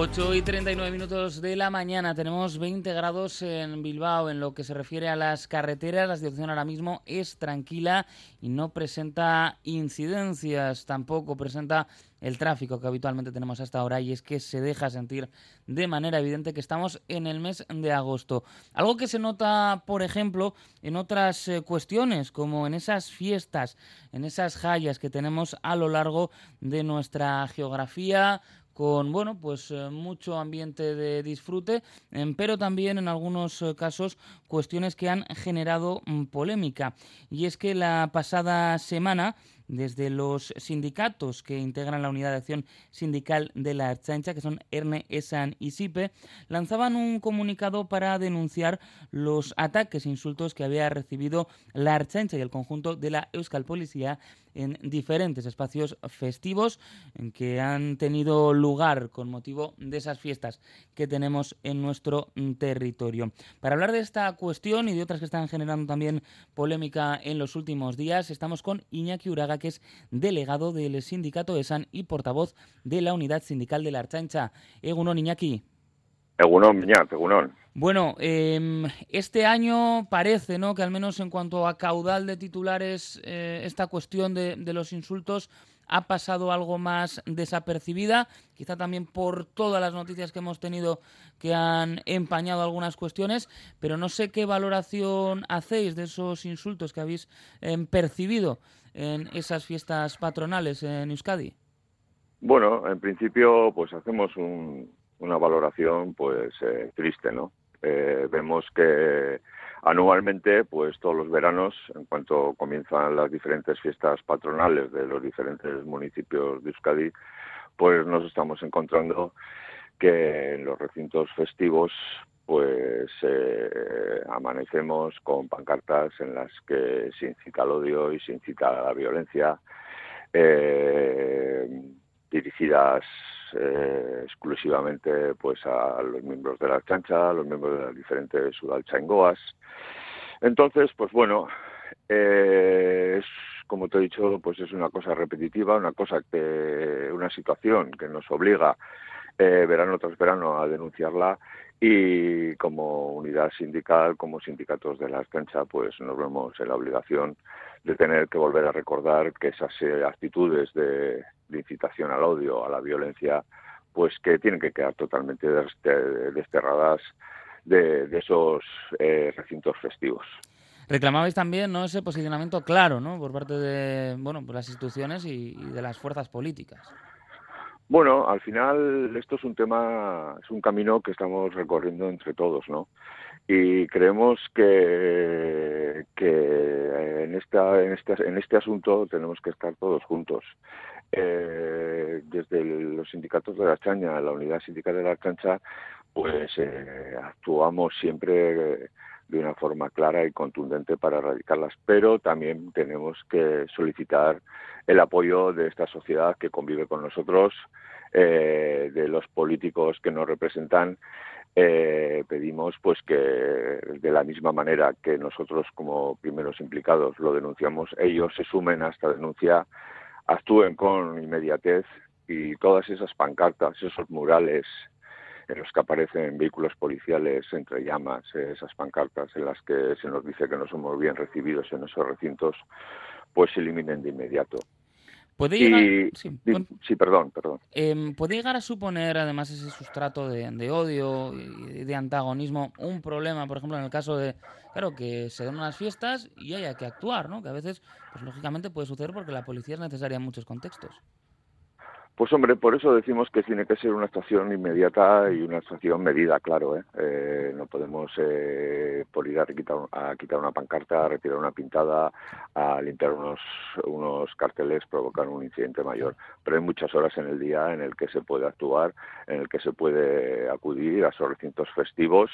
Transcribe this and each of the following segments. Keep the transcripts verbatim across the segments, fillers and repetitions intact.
ocho y treinta y nueve minutos de la mañana, tenemos veinte grados en Bilbao. En lo que se refiere a las carreteras, la situación ahora mismo es tranquila y no presenta incidencias, tampoco presenta el tráfico que habitualmente tenemos hasta ahora, y es que se deja sentir de manera evidente que estamos en el mes de agosto. Algo que se nota, por ejemplo, en otras eh, cuestiones, como en esas fiestas, en esas jallas que tenemos a lo largo de nuestra geografía, con bueno pues eh, mucho ambiente de disfrute, eh, pero también en algunos eh, casos cuestiones que han generado mm, polémica. Y es que la pasada semana, desde los sindicatos que integran la Unidad de Acción Sindical de la Ertzaintza, que son ERNE, ESAN y SIPE, lanzaban un comunicado para denunciar los ataques e insultos que había recibido la Ertzaintza y el conjunto de la Euskal Policía en diferentes espacios festivos en que han tenido lugar con motivo de esas fiestas que tenemos en nuestro territorio. Para hablar de esta cuestión y de otras que están generando también polémica en los últimos días, estamos con Iñaki Uraga, que es delegado del sindicato ESAN y portavoz de la Unidad Sindical de la Ertzaintza. Egunon, Iñaki. Egunon, Miñat, egunon. Bueno, eh, este año parece, ¿no?, que al menos en cuanto a caudal de titulares, eh, esta cuestión de, de los insultos ha pasado algo más desapercibida, quizá también por todas las noticias que hemos tenido que han empañado algunas cuestiones, pero no sé qué valoración hacéis de esos insultos que habéis eh, percibido en esas fiestas patronales en Euskadi. Bueno, en principio, pues hacemos un, una valoración, pues eh, triste, ¿no? Eh, vemos que anualmente, pues todos los veranos, en cuanto comienzan las diferentes fiestas patronales de los diferentes municipios de Euskadi, pues nos estamos encontrando que en los recintos festivos pues eh, amanecemos con pancartas en las que se incita al odio y se incita a la violencia, eh, dirigidas eh, exclusivamente pues a los miembros de la Ertzaintza, a los miembros de las diferentes udaltzaingoas. Entonces, pues bueno, eh, es, como te he dicho, pues es una cosa repetitiva, una cosa que, una situación que nos obliga eh, verano tras verano a denunciarla, y como unidad sindical, como sindicatos de la Ertzaintza, pues nos vemos en la obligación de tener que volver a recordar que esas eh, actitudes de, de incitación al odio, a la violencia, pues que tienen que quedar totalmente desterradas de, de esos eh, recintos festivos. Reclamabais también, ¿no?, ese posicionamiento claro, ¿no?, por parte de bueno, pues las instituciones y, y de las fuerzas políticas. Bueno, al final esto es un tema, es un camino que estamos recorriendo entre todos, ¿no? Y creemos que, que en, esta, en, este, en este asunto tenemos que estar todos juntos. Eh, desde los sindicatos de la Ertzaintza, la unidad sindical de la Ertzaintza, pues eh, actuamos siempre de una forma clara y contundente para erradicarlas, pero también tenemos que solicitar el apoyo de esta sociedad que convive con nosotros, eh, de los políticos que nos representan. Eh, pedimos pues que de la misma manera que nosotros como primeros implicados lo denunciamos, ellos se sumen a esta denuncia, actúen con inmediatez, y todas esas pancartas, esos murales en los que aparecen vehículos policiales entre llamas, esas pancartas en las que se nos dice que no somos bien recibidos en esos recintos, pues se eliminen de inmediato. ¿Puede llegar, y, sí, y, sí, perdón, perdón. Eh, ¿Puede llegar a suponer, además, ese sustrato de, de odio y de antagonismo un problema, por ejemplo, en el caso de, claro, que se den unas fiestas y haya que actuar, ¿no?, que a veces, pues lógicamente puede suceder porque la policía es necesaria en muchos contextos? Pues hombre, por eso decimos que tiene que ser una actuación inmediata y una actuación medida, claro, ¿eh? Eh, no podemos eh, por ir a quitar, a quitar una pancarta, a retirar una pintada, a limpiar unos, unos carteles, provocar un incidente mayor. Pero hay muchas horas en el día en el que se puede actuar, en el que se puede acudir a esos recintos festivos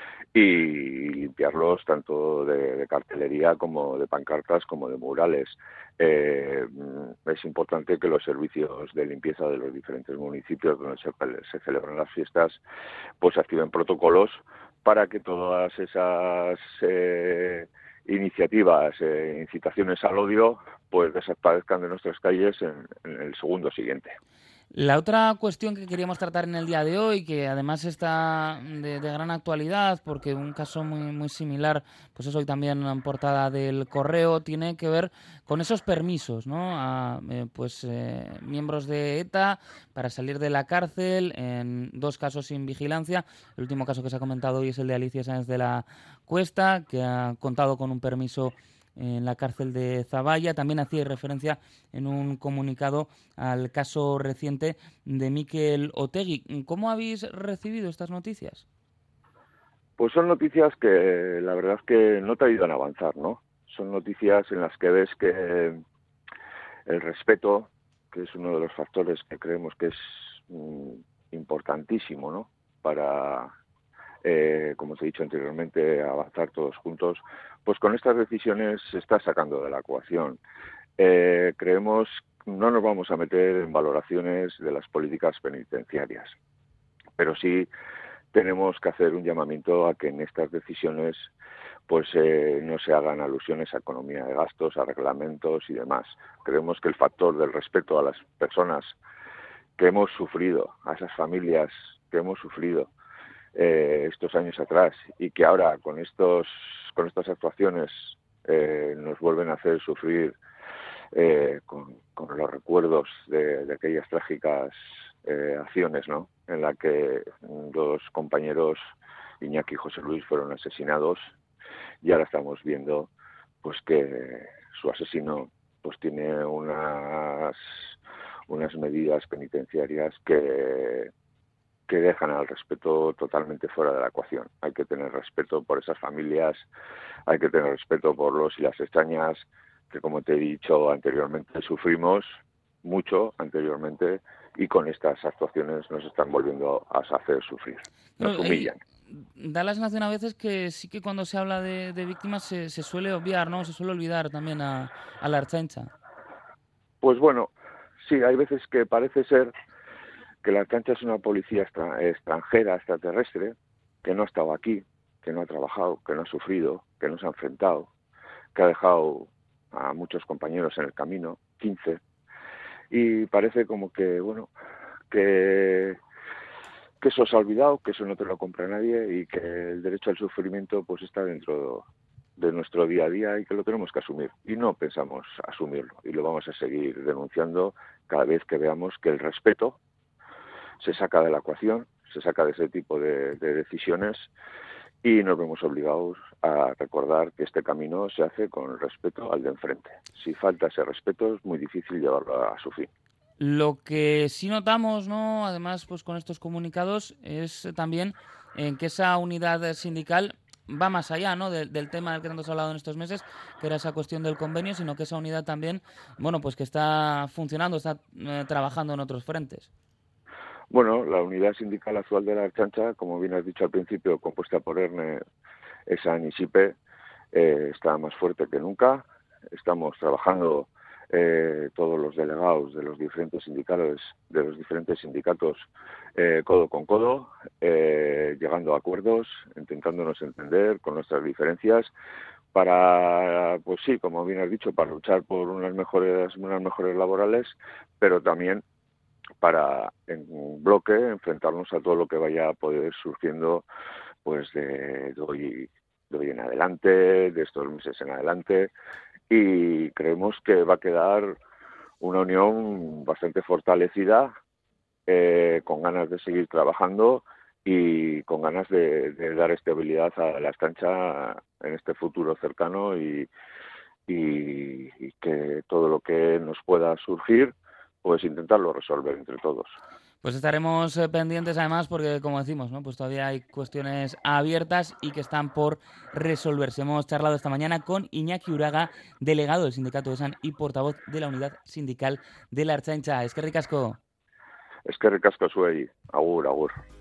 y limpiarlos tanto de, de cartelería como de pancartas como de murales. Eh, es importante que los servicios de limpieza de los diferentes municipios donde se, se celebran las fiestas pues activen protocolos para que todas esas eh, iniciativas, eh, incitaciones al odio, pues desaparezcan de nuestras calles en, en el segundo siguiente. La otra cuestión que queríamos tratar en el día de hoy, que además está de, de gran actualidad, porque un caso muy, muy similar, pues es hoy también en portada del Correo, tiene que ver con esos permisos, ¿no? A eh, pues eh, miembros de ETA para salir de la cárcel, en dos casos sin vigilancia. El último caso que se ha comentado hoy es el de Alicia Sáenz de la Cuesta, que ha contado con un permiso en la cárcel de Zaballa. También hacía referencia en un comunicado al caso reciente de Mikel Otegui. ¿Cómo habéis recibido estas noticias? Pues son noticias que la verdad es que no te ayudan a avanzar, ¿no? Son noticias en las que ves que el respeto, que es uno de los factores que creemos que es mm, importantísimo, ¿no? Para, eh, como os he dicho anteriormente, avanzar todos juntos, pues con estas decisiones se está sacando de la ecuación. Eh, creemos, no nos vamos a meter en valoraciones de las políticas penitenciarias, pero sí tenemos que hacer un llamamiento a que en estas decisiones pues eh, no se hagan alusiones a economía de gastos, a reglamentos y demás. Creemos que el factor del respeto a las personas que hemos sufrido, a esas familias que hemos sufrido eh, estos años atrás y que ahora con estos con estas actuaciones eh, nos vuelven a hacer sufrir eh, con, con los recuerdos de, de aquellas trágicas eh, acciones, ¿no? En la que dos compañeros, Iñaki y José Luis, fueron asesinados, y ahora estamos viendo pues que su asesino pues tiene unas unas medidas penitenciarias que que dejan al respeto totalmente fuera de la ecuación. Hay que tener respeto por esas familias, hay que tener respeto por los y las extrañas, que como te he dicho anteriormente, sufrimos mucho anteriormente y con estas actuaciones nos están volviendo a hacer sufrir, nos Pero, humillan. Eh, da la sensación a veces que sí que cuando se habla de, de víctimas se, se suele obviar, ¿no? Se suele olvidar también a, a la Ertzaintza. Pues bueno, sí, hay veces que parece ser que la Ertzaintza es una policía extra, extranjera, extraterrestre, que no ha estado aquí, que no ha trabajado, que no ha sufrido, que no se ha enfrentado, que ha dejado a muchos compañeros en el camino, quince, y parece como que, bueno, que, que eso se ha olvidado, que eso no te lo compra nadie y que el derecho al sufrimiento pues está dentro de nuestro día a día y que lo tenemos que asumir. Y no pensamos asumirlo y lo vamos a seguir denunciando cada vez que veamos que el respeto se saca de la ecuación, se saca de ese tipo de, de decisiones y nos vemos obligados a recordar que este camino se hace con respeto al de enfrente. Si falta ese respeto es muy difícil llevarlo a su fin. Lo que sí notamos, ¿no? Además, pues con estos comunicados, es también en que esa unidad sindical va más allá, ¿no? Del, del tema del que hemos hablado en estos meses, que era esa cuestión del convenio, sino que esa unidad también, bueno, pues que está funcionando, está eh, trabajando en otros frentes. Bueno, la unidad sindical actual de la Ertzaintza, como bien has dicho al principio, compuesta por ERNE, ESAN y SIPE, eh, está más fuerte que nunca. Estamos trabajando eh, todos los delegados de los diferentes sindicatos, de los diferentes sindicatos, eh, codo con codo, eh, llegando a acuerdos, intentándonos entender con nuestras diferencias, para, pues sí, como bien has dicho, para luchar por unas mejores, unas mejores laborales, pero también para en bloque enfrentarnos a todo lo que vaya a poder surgiendo pues de, de hoy de hoy en adelante, de estos meses en adelante, y creemos que va a quedar una unión bastante fortalecida, eh, con ganas de seguir trabajando y con ganas de, de dar estabilidad a la Ertzaintza en este futuro cercano y, y, y que todo lo que nos pueda surgir pues intentarlo resolver entre todos. Pues estaremos eh, pendientes además porque, como decimos, ¿no? Pues todavía hay cuestiones abiertas y que están por resolverse. Hemos charlado esta mañana con Iñaki Uraga, delegado del sindicato ESAN y portavoz de la unidad sindical de la Ertzaintza. Eskerrik asko. Eskerrik asko zuei. Agur, agur.